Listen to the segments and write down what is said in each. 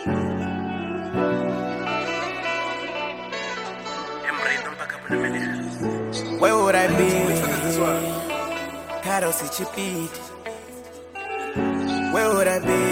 Where would I be? Caro si chipit. Where would I be?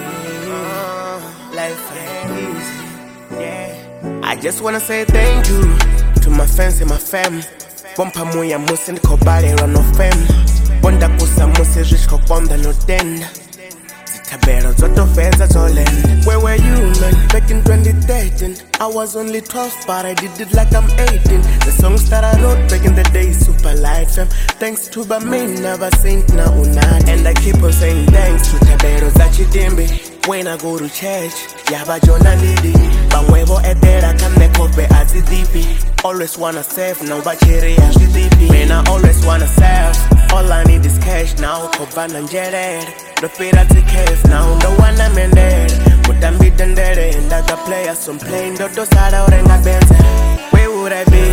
Life ain't easy. Yeah. I just wanna say thank you to my fans and my fam. Bompa moya musi niko bale run of fame. Bonda kusa musi rich kokonda no tenda. Zitabero zoto feza zolenda. Where were you, man? Back in 2013 I was only 12 but I did it like I'm 18. The songs that I wrote back in the day, super light fam. Thanks to Bamin, never sink na unat. And I keep on saying thanks to Tabero Zachidimbi. When I go to church, yaba jona lidi. Bangwebo edera kame kope azidipi. Always wanna save, now bachiri azidipi. Man, I always wanna save. All I need is cash now, kobana njered. The pira to cave now, the one I'm in there. But I'm beaten dead, and that the players some playing the dosada or in a benz. Where would I be?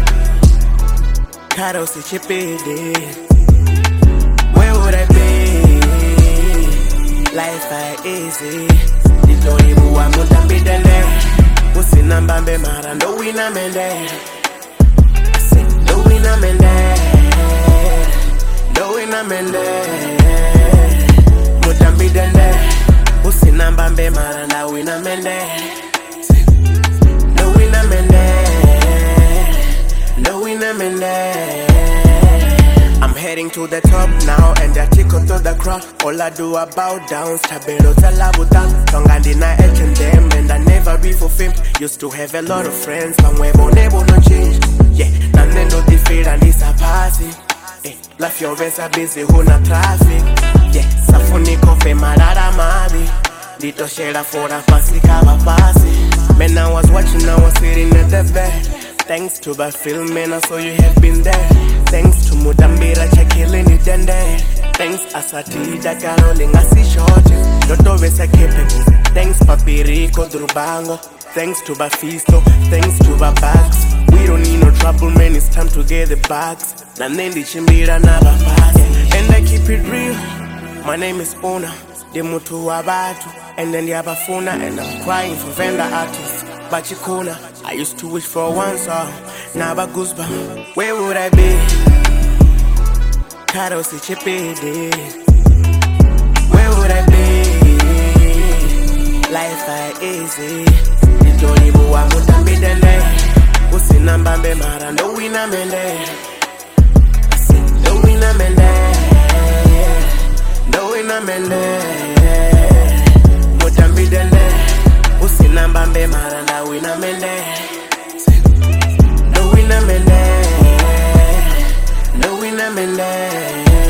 Caro si chipidi. Where would I be? Life ain't easy. Ditori buwa mutambi dende. Usi nambambe mara ndo wina mende. Ndo wina mende. Ndo wina mende. Mutambi dende. Usi nambambe mara ndo wina mende. Ndo wina mende. Ndo wina mende. I'm heading to the top now and I tickle to the crowd. All I do are bow down, Tabero Talabutan. Tongandina H&M and I never be for fame. Used to have a lot of friends, but when never no change. Yeah, Nanendo defeat and this a passing. Life your vest are busy, who na traffic. Yeah, Safuni Kofe Marara Mabi. Dito Shera for a passy cover passy. Man, I was watching, I was sitting at the bed. Thanks to the film, man, I saw you have been there. Thanks to Mudambira, Chakilin it and there. Thanks Asati, Dakaroling, Asi Shorty. Doto Vesa capable. Thanks Papirico, Drubango. Thanks to Bafisto, thanks to Babax. We don't need no trouble, man, it's time to get the bags. Nanendi Chimbira Naba Pass. And I keep it real. My name is Ona, Demutu Wabatu. And then the Abafuna, and I'm crying for vendor artists. Bachikuna, I used to wish for one song. Naba Goosebump, where would I be? Caro si chipidi. Where would I be? Life ain't easy. Ditori buwa mutambi dende. Usi nambambe mara ndo wina mende. Ndo wina mende. Ndo wina mende. Mutambi dende. Usi nambambe mara ndo wina mende. Ndo wina mende. Ndo wina mende.